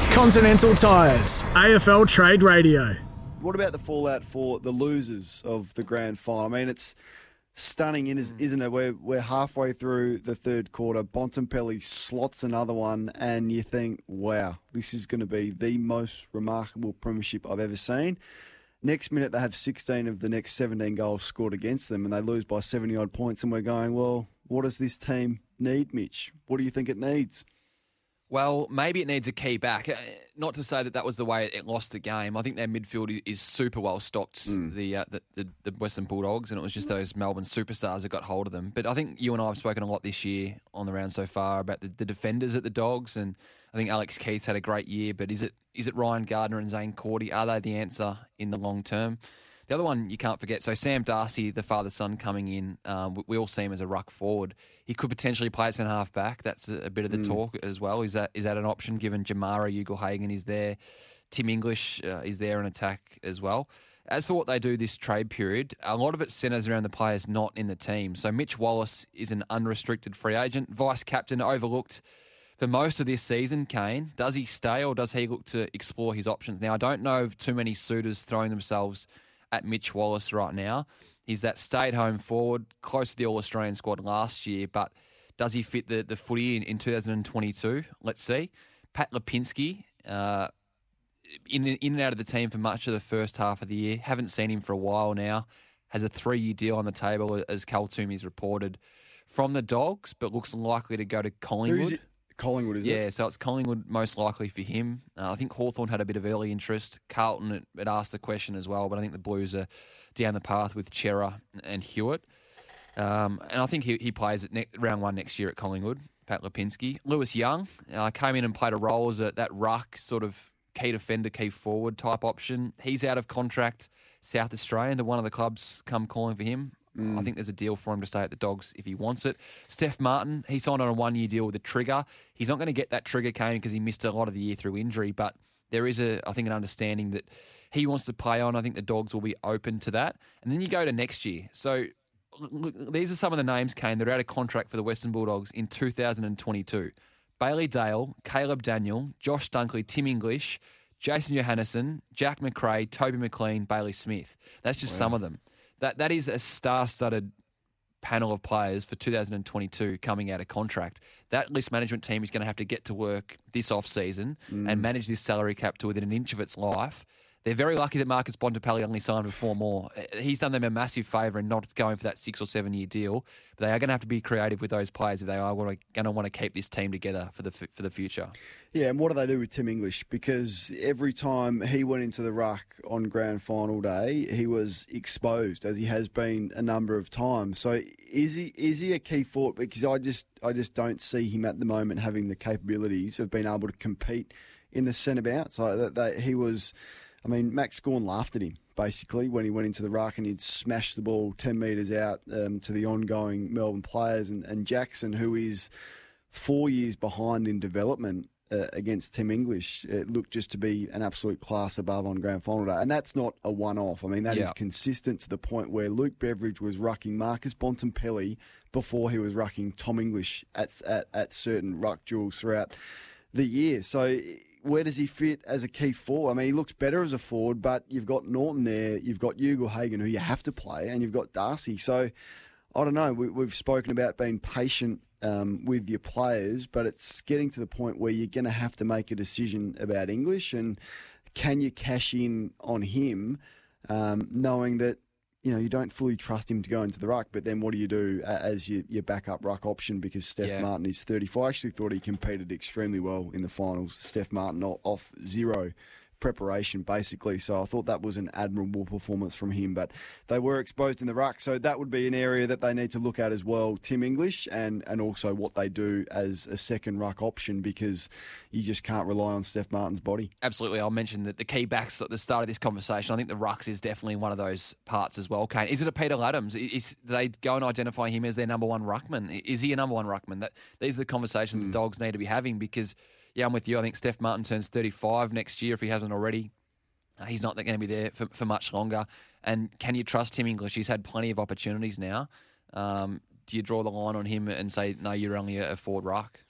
Continental Tires, AFL Trade Radio. What about the fallout for the losers of the grand final? I mean, it's stunning, isn't it? We're halfway through the third quarter. Bontempelli slots another one, and you think, wow, this is going to be the most remarkable premiership I've ever seen. Next minute, they have 16 of the next 17 goals scored against them, and they lose by 70-odd points, and we're going, well, what does this team need, Mitch? What do you think it needs? Well, maybe it needs a key back. Not to say that was the way it lost the game. I think their midfield is super well stocked, the Western Bulldogs, and it was just those Melbourne superstars that got hold of them. But I think you and I have spoken a lot this year on the round so far about the defenders at the Dogs, and I think Alex Keith's had a great year. But is it Ryan Gardner and Zane Cordy? Are they the answer in the long term? The other one you can't forget, so Sam Darcy, the father-son coming in, we all see him as a ruck forward. He could potentially play at centre half back. That's a bit of the talk as well. Is that an option given Jamara Ugle-Hagan is there? Tim English is there in attack as well. As for what they do this trade period, a lot of it centres around the players not in the team. So Mitch Wallace is an unrestricted free agent, vice-captain, overlooked for most of this season, Kane. Does he stay or does he look to explore his options? Now, I don't know of too many suitors throwing themselves at Mitch Wallace right now. He's that stay-at-home forward, close to the All-Australian squad last year, but does he fit the footy in 2022? Let's see. Pat Lipinski, in and out of the team for much of the first half of the year. Haven't seen him for a while now. Has a 3-year deal on the table, as Cal Toomey's reported, from the Dogs, but looks likely to go to Collingwood. Collingwood, is it? Yeah, so it's Collingwood most likely for him. I think Hawthorn had a bit of early interest. Carlton had asked the question as well, but I think the Blues are down the path with Chera and Hewitt. And I think he plays at round one next year at Collingwood, Pat Lipinski. Lewis Young came in and played a role as that ruck, sort of key defender, key forward type option. He's out of contract, South Australian. One of the clubs come calling for him. I think there's a deal for him to stay at the Dogs if he wants it. Steph Martin, he signed on a 1-year deal with a Trigger. He's not going to get that Trigger cane because he missed a lot of the year through injury, but there is, I think, an understanding that he wants to play on. I think the Dogs will be open to that. And then you go to next year. So look, these are some of the names, Kane, that are out of contract for the Western Bulldogs in 2022. Bailey Dale, Caleb Daniel, Josh Dunkley, Tim English, Jason Johannesson, Jack McRae, Toby McLean, Bailey Smith. That's just some of them. That is a star-studded panel of players for 2022 coming out of contract. That list management team is going to have to get to work this off-season and manage this salary cap to within an inch of its life. They're very lucky that Marcus Bontempelli only signed for 4 more. He's done them a massive favour in not going for that 6 or 7 year deal. But they are going to have to be creative with those players if they are going to want to keep this team together for the future. Yeah, and what do they do with Tim English? Because every time he went into the ruck on grand final day, he was exposed, as he has been a number of times. So is he a key forward? Because I just don't see him at the moment having the capabilities of being able to compete in the centre bounce. He was. I mean, Max Gawn laughed at him, basically, when he went into the ruck and he'd smash the ball 10 metres out to the ongoing Melbourne players. And Jackson, who is 4 years behind in development against Tim English, it looked just to be an absolute class above on grand final day. And that's not a one-off. I mean, that is consistent to the point where Luke Beveridge was rucking Marcus Bontempelli before he was rucking Tom English at certain ruck duels throughout the year. So where does he fit as a key forward? I mean, he looks better as a forward, but you've got Norton there, you've got Ugle-Hagan, who you have to play, and you've got Darcy. So, I don't know, we've spoken about being patient with your players, but it's getting to the point where you're going to have to make a decision about English, and can you cash in on him, knowing that you don't fully trust him to go into the ruck, but then what do you do as your backup ruck option because Steph Martin is 34? I actually thought he competed extremely well in the finals. Steph Martin off zero preparation, basically. So I thought that was an admirable performance from him. But they were exposed in the ruck, so that would be an area that they need to look at as well, Tim English, and also what they do as a second ruck option, because you just can't rely on Steph Martin's body. Absolutely. I'll mention that the key backs at the start of this conversation, I think the rucks is definitely one of those parts as well, Kane. Is it a Peter Laddams? Do they go and identify him as their number one ruckman? Is he a number one ruckman? These are the conversations the Dogs need to be having, because I'm with you. I think Steph Martin turns 35 next year if he hasn't already. He's not going to be there for much longer. And can you trust Tim English? He's had plenty of opportunities now. Do you draw the line on him and say, no, you're only a forward ruck?